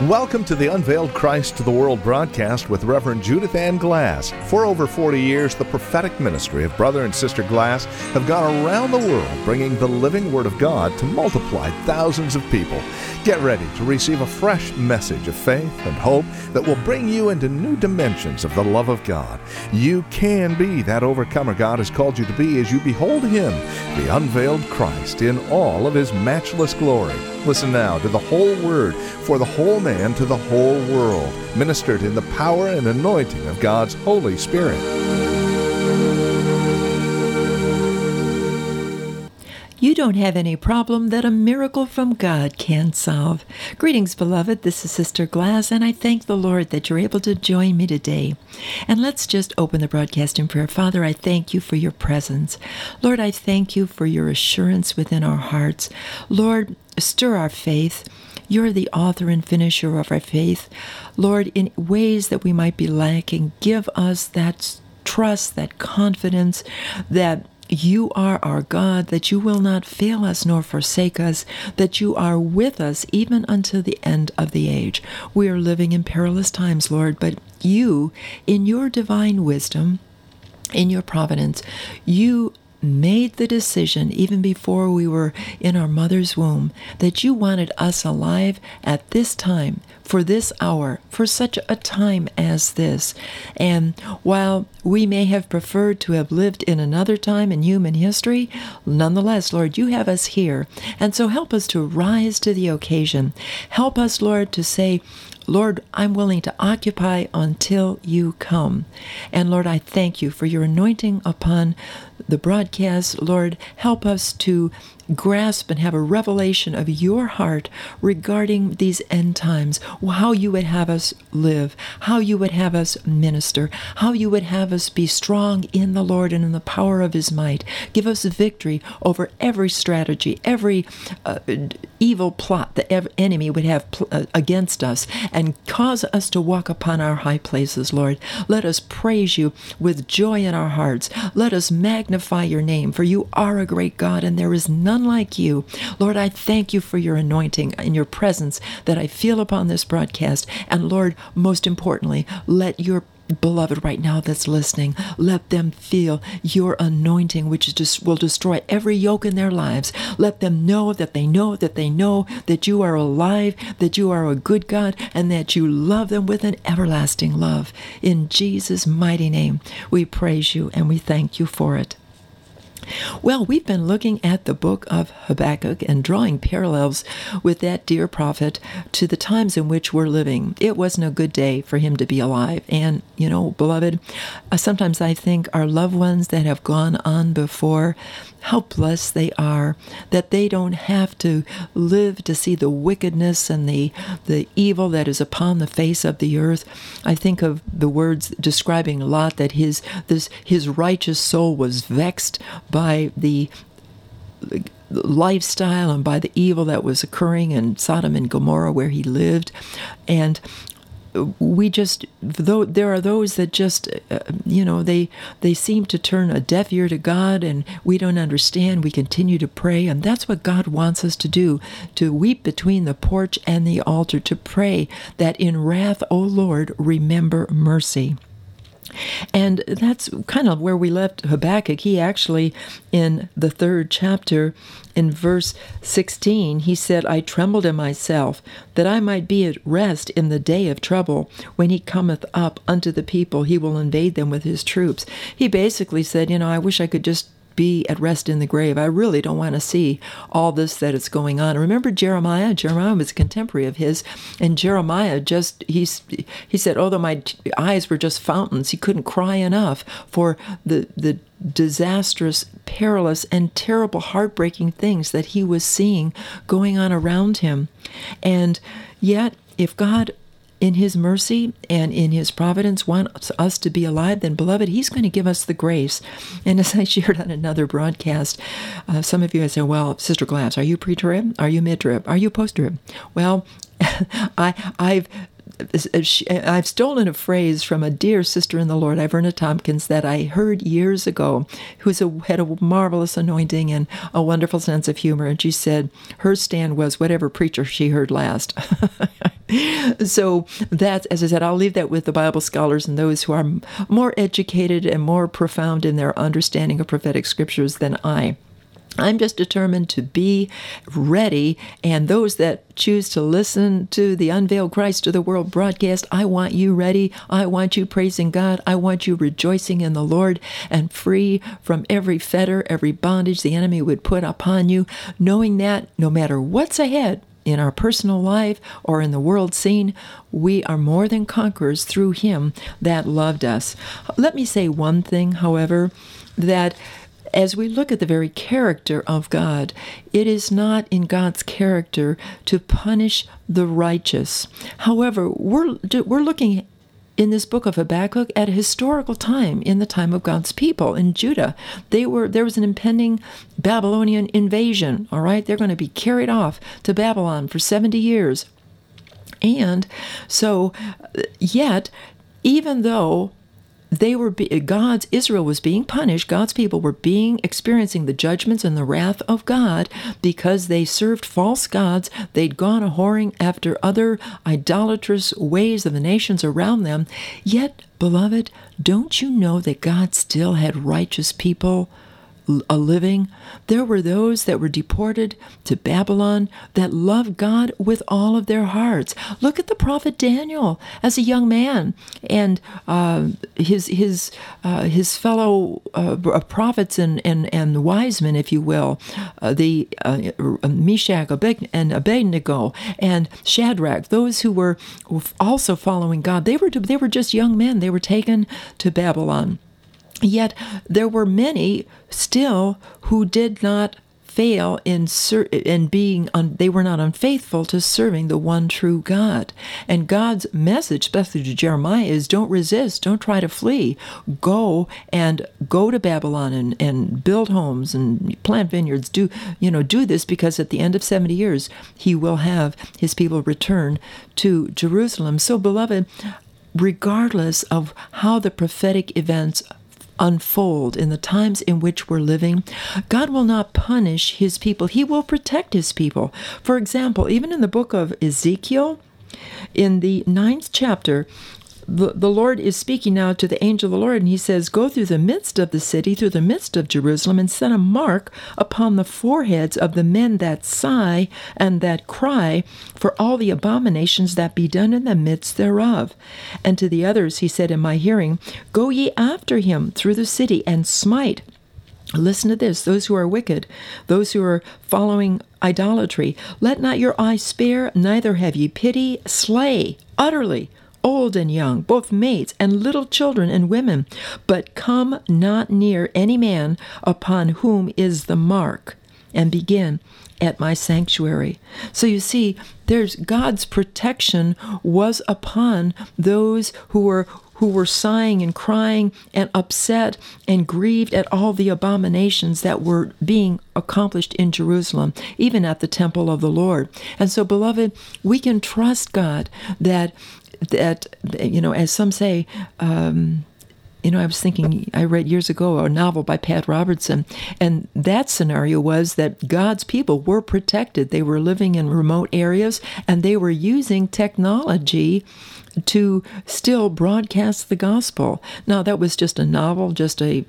Welcome to the Unveiled Christ to the World broadcast with Reverend Judith Ann Glass. For over 40 years, the prophetic ministry of Brother and Sister Glass have gone around the world bringing the living Word of God to multiply thousands of people. Get ready to receive a fresh message of faith and hope that will bring you into new dimensions of the love of God. You can be that overcomer God has called you to be as you behold Him, the unveiled Christ, in all of His matchless glory. Listen now to the whole Word for the whole man to the whole world, ministered in the power and anointing of God's Holy Spirit. You don't have any problem that a miracle from God can't solve. Greetings, beloved. This is Sister Glass, and I thank the Lord that you're able to join me today. And let's just open the broadcast in prayer. Father, I thank you for your presence. Lord, I thank you for your assurance within our hearts. Lord, stir our faith. You're the author and finisher of our faith. Lord, in ways that we might be lacking, give us that trust, that confidence that you are our God, that you will not fail us nor forsake us, that you are with us even until the end of the age. We are living in perilous times, Lord, but you, in your divine wisdom, in your providence, you made the decision even before we were in our mother's womb that you wanted us alive at this time, for this hour, for such a time as this. And while we may have preferred to have lived in another time in human history, nonetheless, Lord, you have us here. And so help us to rise to the occasion. Help us, Lord, to say, Lord, I'm willing to occupy until you come. And Lord, I thank you for your anointing upon the broadcast. Lord, help us to grasp and have a revelation of your heart regarding these end times, how you would have us live, how you would have us minister, how you would have us be strong in the Lord and in the power of his might. Give us victory over every strategy, every evil plot the enemy would have against us, and cause us to walk upon our high places, Lord. Let us praise you with joy in our hearts. Let us magnify your name, for you are a great God, and there is none like you. Lord, I thank you for your anointing and your presence that I feel upon this broadcast. And Lord, most importantly, let your beloved right now that's listening, let them feel your anointing, which just will destroy every yoke in their lives. Let them know that they know that they know that you are alive, that you are a good God, and that you love them with an everlasting love. In Jesus' mighty name, we praise you and we thank you for it. Well, we've been looking at the book of Habakkuk and drawing parallels with that dear prophet to the times in which we're living. It wasn't a good day for him to be alive. And, beloved, sometimes I think our loved ones that have gone on before, how blessed they are that they don't have to live to see the wickedness and the evil that is upon the face of the earth. I think of the words describing Lot, that his righteous soul was vexed by the lifestyle and by the evil that was occurring in Sodom and Gomorrah where he lived. And though there are those that just, they seem to turn a deaf ear to God, and we don't understand. We continue to pray, and that's what God wants us to do, to weep between the porch and the altar, to pray that in wrath, O Lord, remember mercy. And that's kind of where we left Habakkuk. He actually, in the 3rd chapter, in verse 16, he said, I trembled in myself, that I might be at rest in the day of trouble. When he cometh up unto the people, he will invade them with his troops. He basically said, I wish I could just be at rest in the grave. I really don't want to see all this that is going on. Remember Jeremiah? Jeremiah was a contemporary of his, and Jeremiah he said, although my eyes were just fountains, he couldn't cry enough for the disastrous, perilous, and terrible, heartbreaking things that he was seeing going on around him. And yet, if God in his mercy and in his providence wants us to be alive, then, beloved, he's going to give us the grace. And as I shared on another broadcast, some of you say, well, Sister Glass, are you pre-trib? Are you mid-trib? Are you post-trib? Well, I've stolen a phrase from a dear sister in the Lord, Iverna Tompkins, that I heard years ago, who had a marvelous anointing and a wonderful sense of humor. And she said her stand was whatever preacher she heard last. So that's, as I said, I'll leave that with the Bible scholars and those who are more educated and more profound in their understanding of prophetic scriptures than I. I'm just determined to be ready, and those that choose to listen to the Unveiled Christ to the World broadcast, I want you ready. I want you praising God. I want you rejoicing in the Lord and free from every fetter, every bondage the enemy would put upon you, knowing that no matter what's ahead in our personal life or in the world scene, we are more than conquerors through Him that loved us. Let me say one thing, however, that as we look at the very character of God, it is not in God's character to punish the righteous. However, we're looking in this book of Habakkuk at a historical time, in the time of God's people in Judah. There was an impending Babylonian invasion, all right? They're going to be carried off to Babylon for 70 years. And so, yet, even though Israel was being punished, God's people were experiencing the judgments and the wrath of God because they served false gods. They'd gone a-whoring after other idolatrous ways of the nations around them. Yet, beloved, don't you know that God still had righteous people living? There were those that were deported to Babylon that loved God with all of their hearts. Look at the prophet Daniel as a young man, and his fellow prophets and wise men, if you will, the Meshach and Abednego and Shadrach, those who were also following God. They were just young men. They were taken to Babylon. Yet there were many still who did not fail they were not unfaithful to serving the one true God. And God's message, especially to Jeremiah, is don't resist, don't try to flee. Go to Babylon and build homes and plant vineyards. Do this, because at the end of 70 years, He will have His people return to Jerusalem. So, beloved, regardless of how the prophetic events unfold in the times in which we're living, God will not punish His people. He will protect His people. For example, even in the book of Ezekiel, in the 9th chapter, the Lord is speaking now to the angel of the Lord, and He says, "Go through the midst of the city, through the midst of Jerusalem, and set a mark upon the foreheads of the men that sigh and that cry for all the abominations that be done in the midst thereof." And to the others He said in my hearing, "Go ye after him through the city, and smite." Listen to this, those who are wicked, those who are following idolatry. "Let not your eye spare, neither have ye pity. Slay utterly old and young, both maids and little children and women, but come not near any man upon whom is the mark, and begin at my sanctuary." So you see, there's God's protection was upon those who were sighing and crying and upset and grieved at all the abominations that were being accomplished in Jerusalem, even at the temple of the Lord. And so, beloved, we can trust God that as some say, I was thinking, I read years ago a novel by Pat Robertson, and that scenario was that God's people were protected. They were living in remote areas, and they were using technology to still broadcast the gospel. Now, that was just a novel, just a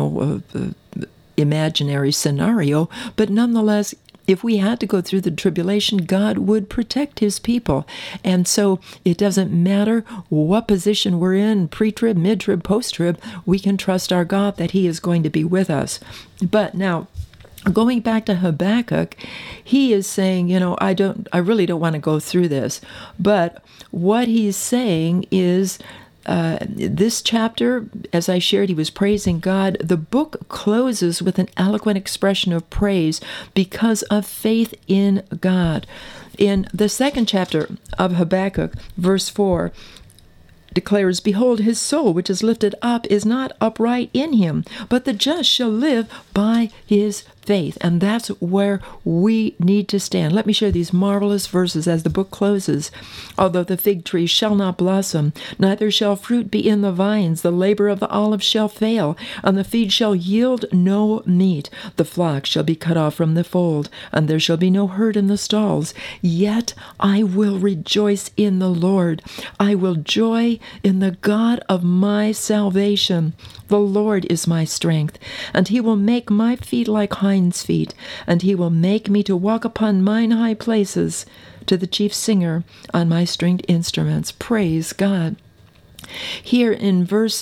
imaginary scenario, but nonetheless, if we had to go through the tribulation, God would protect His people. And so it doesn't matter what position we're in, pre-trib, mid-trib, post-trib, we can trust our God that He is going to be with us. But now, going back to Habakkuk, he is saying, I really don't want to go through this. But what he's saying is, this chapter, as I shared, he was praising God. The book closes with an eloquent expression of praise because of faith in God. In the 2nd chapter of Habakkuk, verse 4, declares, "Behold, his soul which is lifted up is not upright in him, but the just shall live by his faith. And that's where we need to stand. Let me share these marvelous verses as the book closes. Although the fig tree shall not blossom, neither shall fruit be in the vines, the labor of the olive shall fail, and the feed shall yield no meat. The flock shall be cut off from the fold, and there shall be no herd in the stalls. Yet I will rejoice in the Lord. I will joy in the God of my salvation. The Lord is my strength, and he will make my feet like hinds' feet, and he will make me to walk upon mine high places. To the chief singer on my stringed instruments. Praise God. Here in verse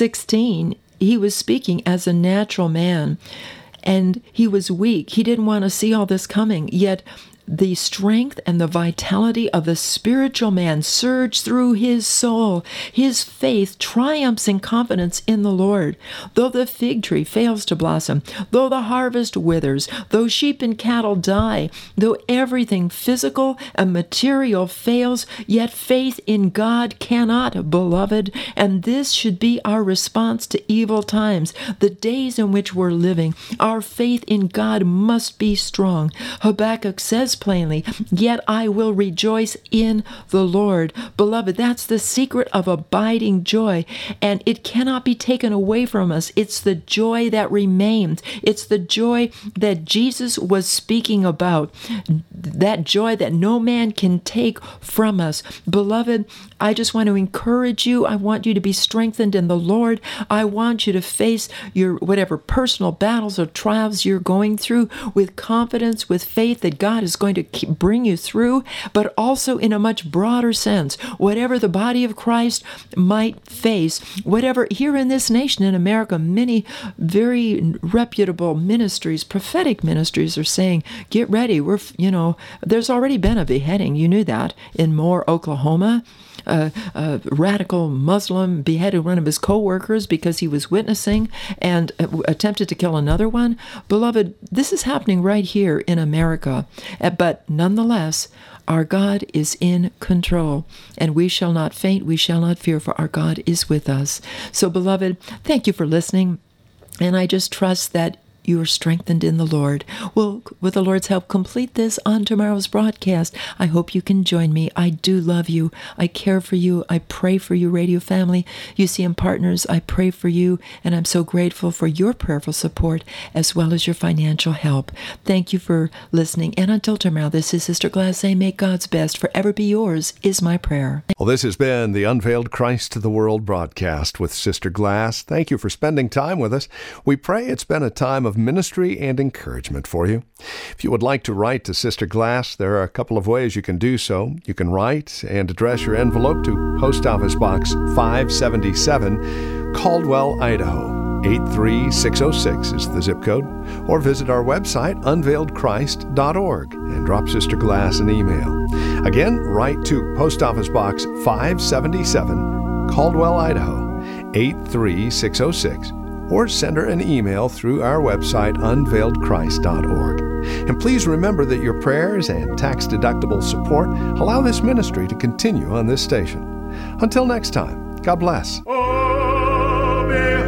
16, he was speaking as a natural man, and he was weak. He didn't want to see all this coming, yet the strength and the vitality of the spiritual man surge through his soul. His faith triumphs in confidence in the Lord. Though the fig tree fails to blossom, though the harvest withers, though sheep and cattle die, though everything physical and material fails, yet faith in God cannot, beloved. And this should be our response to evil times, the days in which we're living. Our faith in God must be strong. Habakkuk says plainly, yet I will rejoice in the Lord. Beloved, that's the secret of abiding joy, and it cannot be taken away from us. It's the joy that remains. It's the joy that Jesus was speaking about, that joy that no man can take from us. Beloved, I just want to encourage you. I want you to be strengthened in the Lord. I want you to face your whatever personal battles or trials you're going through with confidence, with faith that God is going to bring you through, but also in a much broader sense. Whatever the body of Christ might face, whatever here in this nation, in America, many very reputable ministries, prophetic ministries are saying, get ready. There's already been a beheading. You knew that in Moore, Oklahoma. A radical Muslim beheaded one of his co-workers because he was witnessing and attempted to kill another one. Beloved, this is happening right here in America. But nonetheless, our God is in control, and we shall not faint, we shall not fear, for our God is with us. So, beloved, thank you for listening, and I just trust that you are strengthened in the Lord. We'll, with the Lord's help, complete this on tomorrow's broadcast. I hope you can join me. I do love you. I care for you. I pray for you, radio family. UCM partners, I pray for you, and I'm so grateful for your prayerful support as well as your financial help. Thank you for listening, and until tomorrow, this is Sister Glass saying, may God's best forever be yours, is my prayer. Well, this has been the Unveiled Christ to the World broadcast with Sister Glass. Thank you for spending time with us. We pray it's been a time of ministry and encouragement for you. If you would like to write to Sister Glass, there are a couple of ways you can do so. You can write and address your envelope to Post Office Box 577, Caldwell, Idaho. 83606 is the zip code, or visit our website, unveiledchrist.org, and drop Sister Glass an email. Again, write to Post Office Box 577, Caldwell, Idaho, 83606, or send her an email through our website, unveiledchrist.org. And please remember that your prayers and tax-deductible support allow this ministry to continue on this station. Until next time, God bless. Oh,